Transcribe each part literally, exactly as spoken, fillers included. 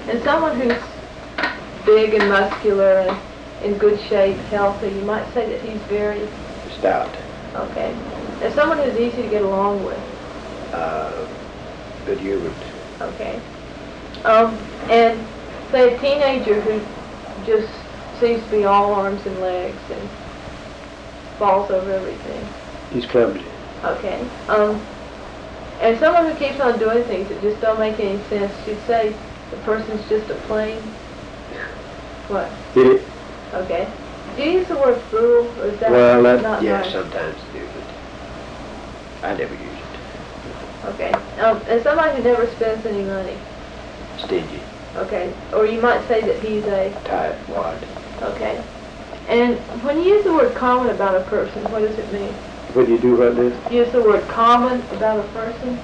And someone who's big and muscular and in good shape, healthy, you might say that he's very stout. Okay. And someone who's easy to get along with. Uh, good humored. Okay. Um, and say a teenager who just seems to be all arms and legs and falls over everything. He's clumsy. Okay. Um, and someone who keeps on doing things that just don't make any sense, you'd say the person's just a plain what? Idiot. Okay. Do you use the word fool, or is that well, that, not yeah, nice? sometimes do, but I never use it. Okay. Um, and somebody who never spends any money. Stingy. Okay. Or you might say that he's a Tight wad. Okay. And when you use the word common about a person, what does it mean? When you do what this? Use the word common about a person?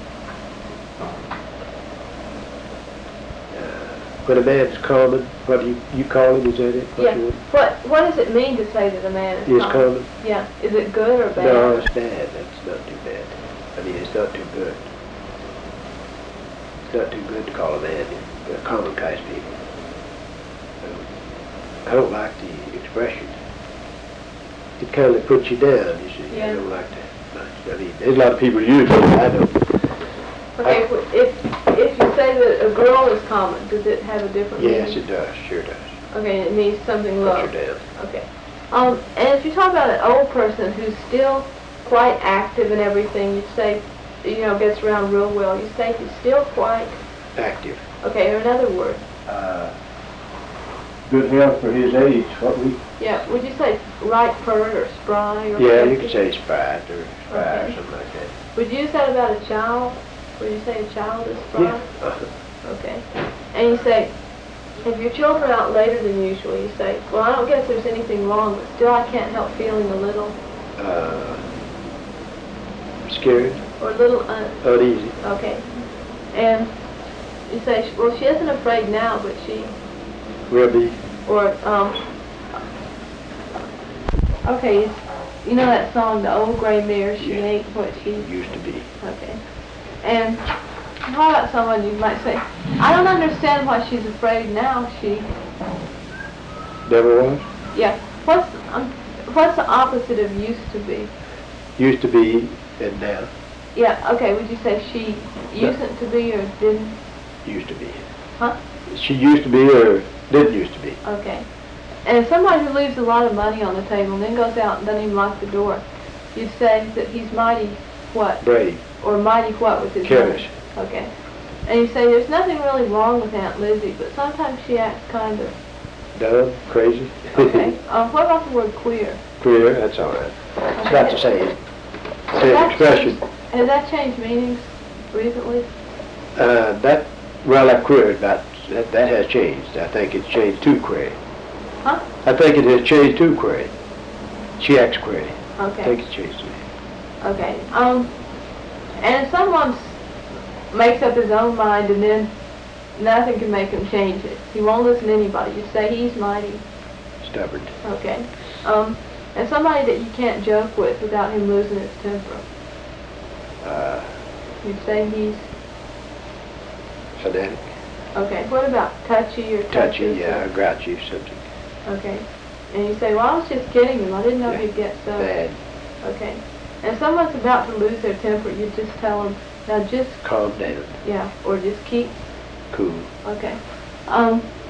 When a man's common, what do you, you call him, is that it? What Yeah. you What What does it mean to say that a man is Is common? common? Yeah. Is it good or bad? No, it's bad. That's not too bad. I mean, it's not too good. It's not too good to call a man a common kind of people. Um, I don't like the expression. It kind of puts you down, you see. Yeah. I don't like that. I mean, there's a lot of people who use it, but I don't. Okay. well, If if you say that a girl is common, does it have a different Yes, meaning? it does. Sure does. Okay. It means something low. Puts you down. Okay. Um, and if you talk about an old person who's still quite active and everything, you say, you know, gets around real well, you say he's still quite Active. Okay, or another word. Uh, good health for his age. What we? Yeah, would you say right pert or spry or Yeah, you crazy? could say sprite or spry Okay. or something like that. Would you use that about a child? Would you say a child is spry? Yeah. Uh-huh. Okay. And you say, if your children are out later than usual, you say, well, I don't guess there's anything wrong, but still I can't help feeling a little, Uh, scared, or a little, un- uneasy. okay. And you say, well, she isn't afraid now, but she, Will be. or, um, okay, you know that song, The Old Gray Mare, she Yeah. ain't what she, Used to be. okay. And how about someone you might say, I don't understand why she's afraid now, she, Never was. yeah, what's, um, what's the opposite of used to be? Used to be and now. Yeah, okay, would you say she used to be or didn't? Used to be. Huh? She used to be or didn't used to be. Okay. And somebody who leaves a lot of money on the table and then goes out and doesn't even lock the door, you'd say that he's mighty what? Brave. Or mighty what with his Careless. money? Okay. And you say there's nothing really wrong with Aunt Lizzie, but sometimes she acts kind of, Dumb. Crazy. okay. uh, what about the word queer? Queer. That's all right. It's Okay. not the same. Has Same that expression. changed- Has that changed meanings recently? Uh, that, well, that queer, that, that, that has changed. I think it's changed to query. Huh? I think it has changed to query. She acts query. I Okay. think it's changed to me. Okay. Um, and if someone makes up his own mind and then nothing can make him change it, he won't listen to anybody, you say he's mighty. Stubborn. Okay. Um, and somebody that you can't joke with without him losing his temper, Uh, you'd say he's, fanatic. okay. What about touchy or Touchy, touchy? yeah, grouchy subject. Okay. And you say, well, I was just kidding him. I didn't know Yeah. he'd get so. Bad. Okay. And if someone's about to lose their temper, you just tell them, now just, Calm down. yeah, or just keep, Cool. okay. Um,